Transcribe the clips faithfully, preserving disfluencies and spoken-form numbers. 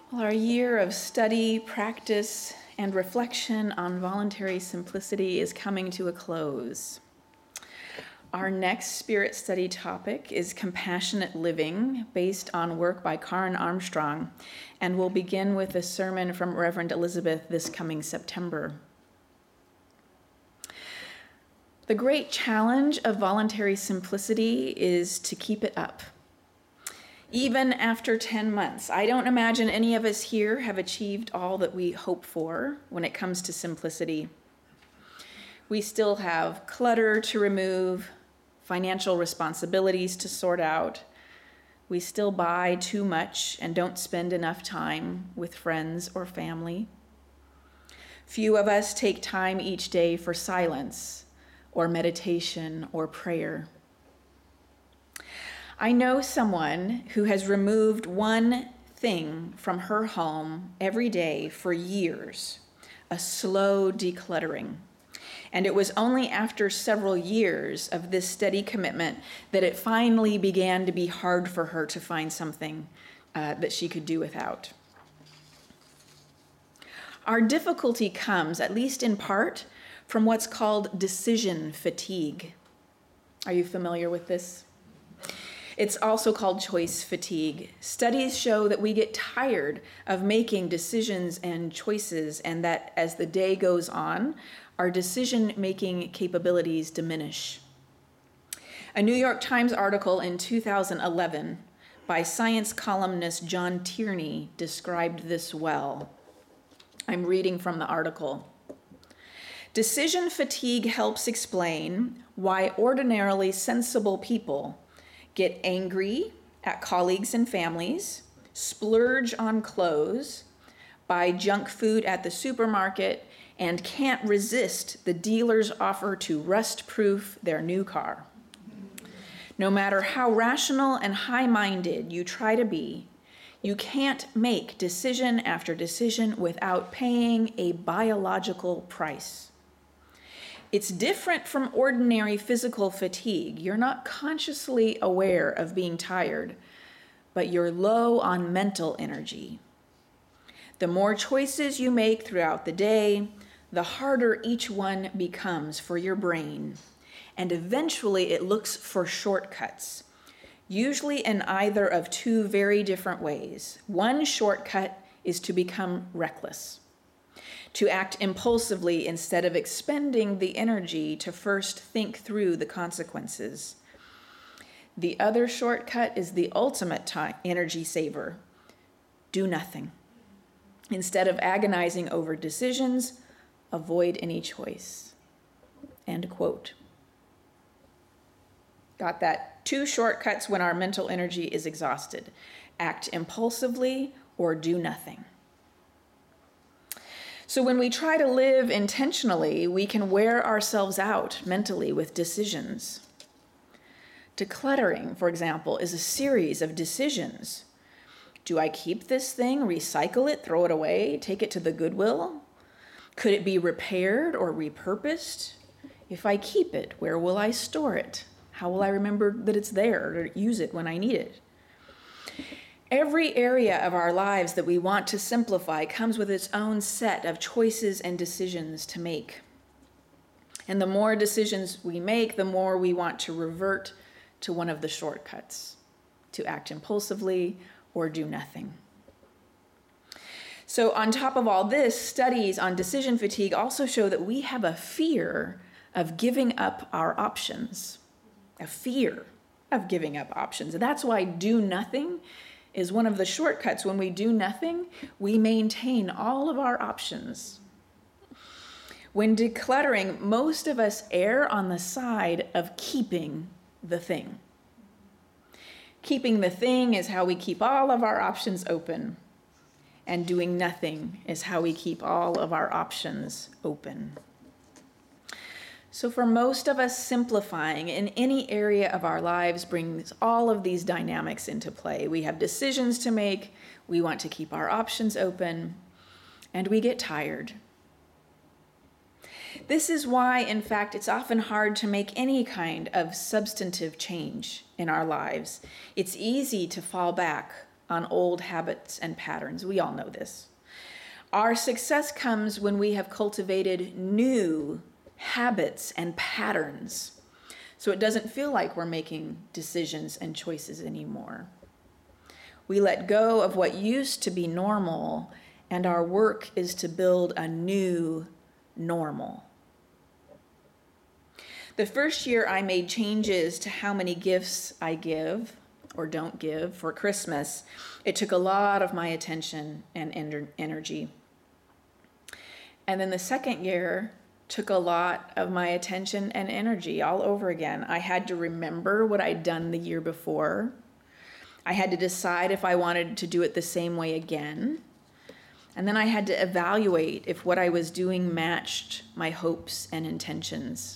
Well, our year of study, practice, and reflection on voluntary simplicity is coming to a close. Our next spirit study topic is compassionate living, based on work by Karen Armstrong, and we'll begin with a sermon from Reverend Elizabeth this coming September. The great challenge of voluntary simplicity is to keep it up. Even after ten months, I don't imagine any of us here have achieved all that we hope for when it comes to simplicity. We still have clutter to remove, financial responsibilities to sort out. We still buy too much and don't spend enough time with friends or family. Few of us take time each day for silence or meditation or prayer. I know someone who has removed one thing from her home every day for years, a slow decluttering. And it was only after several years of this steady commitment that it finally began to be hard for her to find something uh, that she could do without. Our difficulty comes, at least in part, from what's called decision fatigue. Are you familiar with this? It's also called choice fatigue. Studies show that we get tired of making decisions and choices, and that as the day goes on, our decision-making capabilities diminish. A New York Times article in two thousand eleven by science columnist John Tierney described this well. I'm reading from the article. Decision fatigue helps explain why ordinarily sensible people get angry at colleagues and families, splurge on clothes, buy junk food at the supermarket, and can't resist the dealer's offer to rust-proof their new car. No matter how rational and high-minded you try to be, you can't make decision after decision without paying a biological price. It's different from ordinary physical fatigue. You're not consciously aware of being tired, but you're low on mental energy. The more choices you make throughout the day, the harder each one becomes for your brain, and eventually it looks for shortcuts, usually in either of two very different ways. One shortcut is to become reckless, to act impulsively instead of expending the energy to first think through the consequences. The other shortcut is the ultimate time, energy saver. Do nothing. Instead of agonizing over decisions, avoid any choice. End quote. Got that? Two shortcuts when our mental energy is exhausted. Act impulsively or do nothing. So when we try to live intentionally, we can wear ourselves out mentally with decisions. Decluttering, for example, is a series of decisions. Do I keep this thing, recycle it, throw it away, take it to the Goodwill? Could it be repaired or repurposed? If I keep it, where will I store it? How will I remember that it's there or use it when I need it? Every area of our lives that we want to simplify comes with its own set of choices and decisions to make. And the more decisions we make, the more we want to revert to one of the shortcuts, to act impulsively or do nothing. So on top of all this, studies on decision fatigue also show that we have a fear of giving up our options, a fear of giving up options. And that's why do nothing is one of the shortcuts. When we do nothing, we maintain all of our options. When decluttering, most of us err on the side of keeping the thing. Keeping the thing is how we keep all of our options open, and doing nothing is how we keep all of our options open. So for most of us, simplifying in any area of our lives brings all of these dynamics into play. We have decisions to make, we want to keep our options open, and we get tired. This is why, in fact, it's often hard to make any kind of substantive change in our lives. It's easy to fall back on old habits and patterns. We all know this. Our success comes when we have cultivated new habits and patterns, so it doesn't feel like we're making decisions and choices anymore. We let go of what used to be normal, and our work is to build a new normal. The first year I made changes to how many gifts I give or don't give for Christmas, it took a lot of my attention and energy. And then the second year took a lot of my attention and energy all over again. I had to remember what I'd done the year before. I had to decide if I wanted to do it the same way again. And then I had to evaluate if what I was doing matched my hopes and intentions.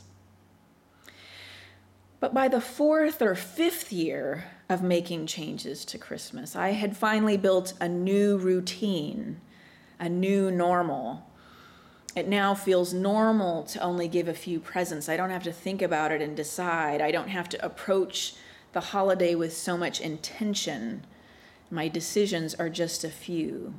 But by the fourth or fifth year of making changes to Christmas, I had finally built a new routine, a new normal. It now feels normal to only give a few presents. I don't have to think about it and decide. I don't have to approach the holiday with so much intention. My decisions are just a few.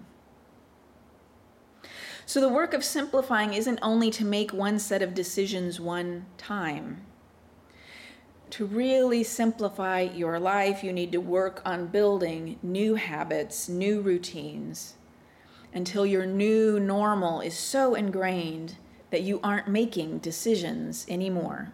So the work of simplifying isn't only to make one set of decisions one time. To really simplify your life, you need to work on building new habits, new routines, until your new normal is so ingrained that you aren't making decisions anymore.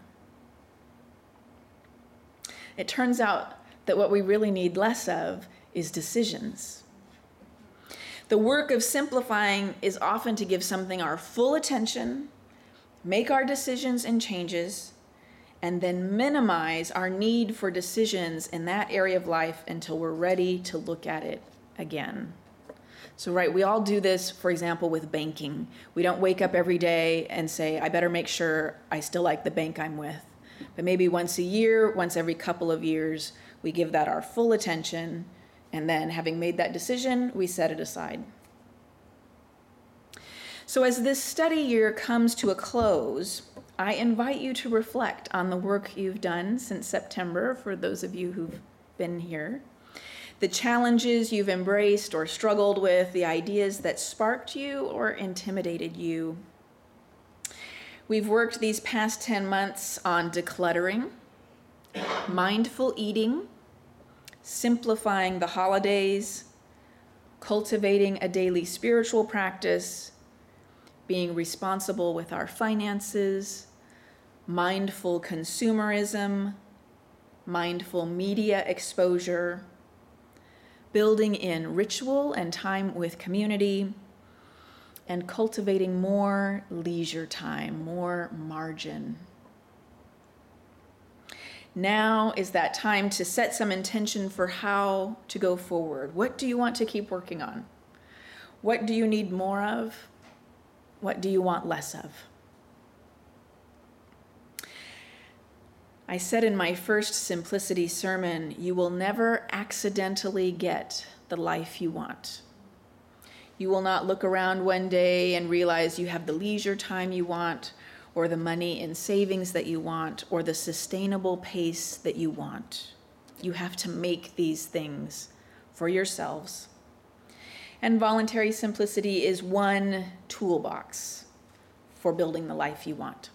It turns out that what we really need less of is decisions. The work of simplifying is often to give something our full attention, make our decisions and changes, and then minimize our need for decisions in that area of life until we're ready to look at it again. So, right, we all do this, for example, with banking. We don't wake up every day and say, I better make sure I still like the bank I'm with. But maybe once a year, once every couple of years, we give that our full attention, and then having made that decision, we set it aside. So as this study year comes to a close, I invite you to reflect on the work you've done since September, for those of you who've been here, the challenges you've embraced or struggled with, the ideas that sparked you or intimidated you. We've worked these past ten months on decluttering, mindful eating, simplifying the holidays, cultivating a daily spiritual practice, being responsible with our finances, mindful consumerism, mindful media exposure, building in ritual and time with community, and cultivating more leisure time, more margin. Now is that time to set some intention for how to go forward. What do you want to keep working on? What do you need more of? What do you want less of? I said in my first Simplicity sermon, you will never accidentally get the life you want. You will not look around one day and realize you have the leisure time you want, or the money in savings that you want, or the sustainable pace that you want. You have to make these things for yourselves. And voluntary simplicity is one toolbox for building the life you want.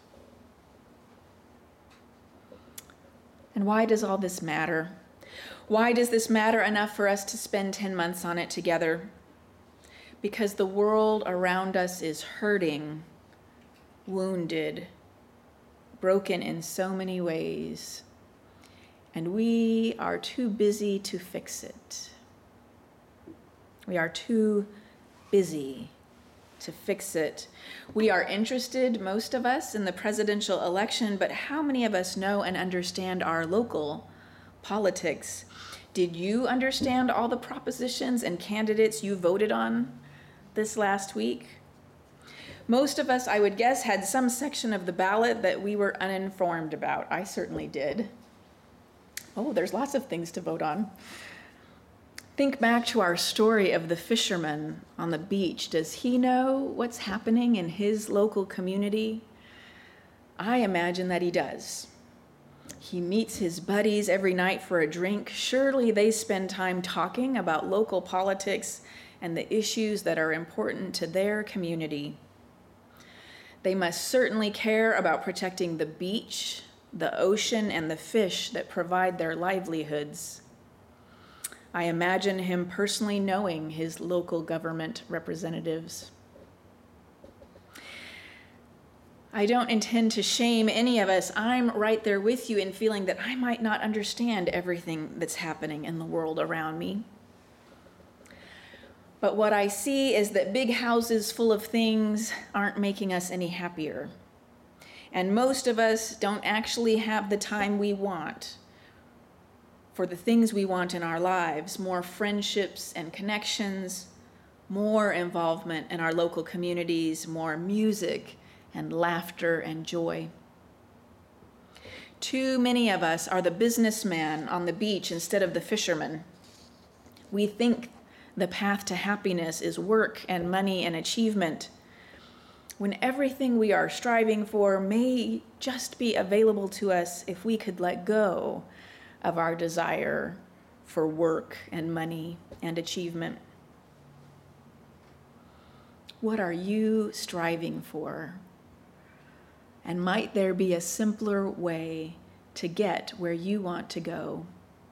And why does all this matter? Why does this matter enough for us to spend ten months on it together? Because the world around us is hurting, wounded, broken in so many ways, and we are too busy to fix it. We are too busy to fix it. We are interested, most of us, in the presidential election, but how many of us know and understand our local politics? Did you understand all the propositions and candidates you voted on this last week? Most of us, I would guess, had some section of the ballot that we were uninformed about. I certainly did. Oh, there's lots of things to vote on. Think back to our story of the fisherman on the beach. Does he know what's happening in his local community? I imagine that he does. He meets his buddies every night for a drink. Surely they spend time talking about local politics and the issues that are important to their community. They must certainly care about protecting the beach, the ocean, and the fish that provide their livelihoods. I imagine him personally knowing his local government representatives. I don't intend to shame any of us. I'm right there with you in feeling that I might not understand everything that's happening in the world around me. But what I see is that big houses full of things aren't making us any happier. And most of us don't actually have the time we want for the things we want in our lives, more friendships and connections, more involvement in our local communities, more music and laughter and joy. Too many of us are the businessman on the beach instead of the fisherman. We think the path to happiness is work and money and achievement, when everything we are striving for may just be available to us if we could let go of our desire for work and money and achievement. What are you striving for? And might there be a simpler way to get where you want to go?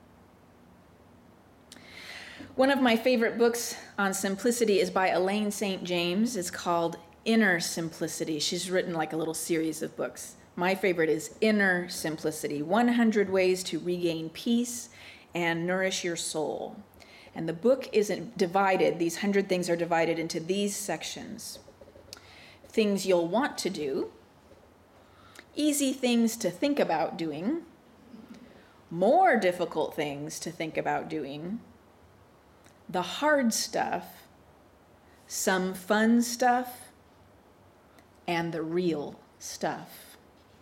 One of my favorite books on simplicity is by Elaine Saint James. It's called Inner Simplicity. She's written like a little series of books. My favorite is Inner Simplicity, one hundred Ways to Regain Peace and Nourish Your Soul. And the book isn't divided. These hundred things are divided into these sections. Things you'll want to do, easy things to think about doing, more difficult things to think about doing, the hard stuff, some fun stuff, and the real stuff.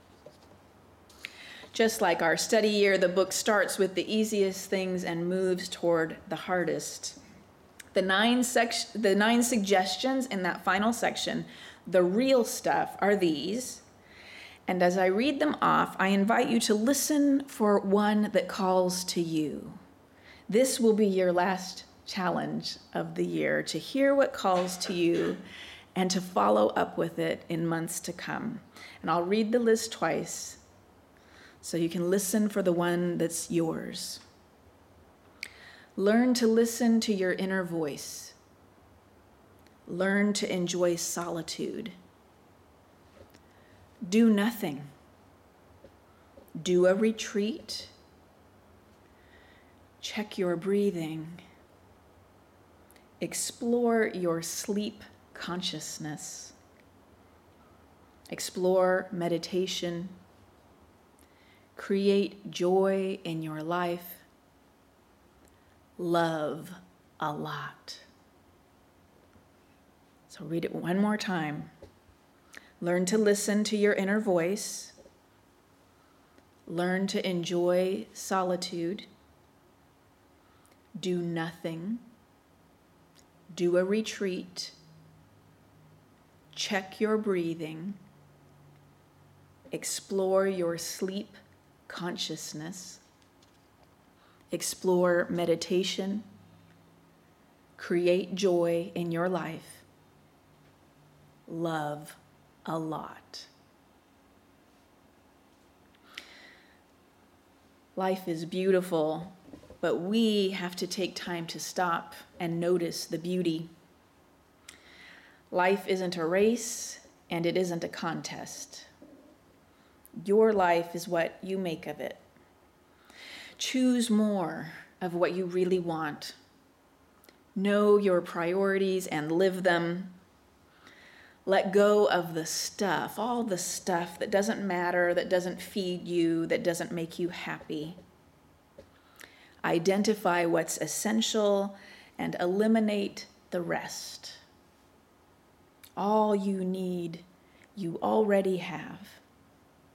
Just like our study year, the book starts with the easiest things and moves toward the hardest. The nine, sec- the nine suggestions in that final section, the real stuff, are these. And as I read them off, I invite you to listen for one that calls to you. This will be your last challenge of the year, to hear what calls to you and to follow up with it in months to come. And I'll read the list twice so you can listen for the one that's yours. Learn to listen to your inner voice. Learn to enjoy solitude. Do nothing. Do a retreat. Check your breathing. Explore your sleep consciousness. Explore meditation. Create joy in your life. Love a lot. So read it one more time. Learn to listen to your inner voice. Learn to enjoy solitude. Do nothing. Do a retreat. Check your breathing. Explore your sleep consciousness. Explore meditation. Create joy in your life. Love a lot. Life is beautiful, but we have to take time to stop and notice the beauty. Life isn't a race, and it isn't a contest. Your life is what you make of it. Choose more of what you really want. Know your priorities and live them. Let go of the stuff, all the stuff that doesn't matter, that doesn't feed you, that doesn't make you happy. Identify what's essential and eliminate the rest. All you need, you already have.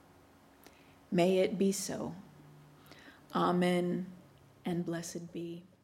May it be so. Amen and blessed be.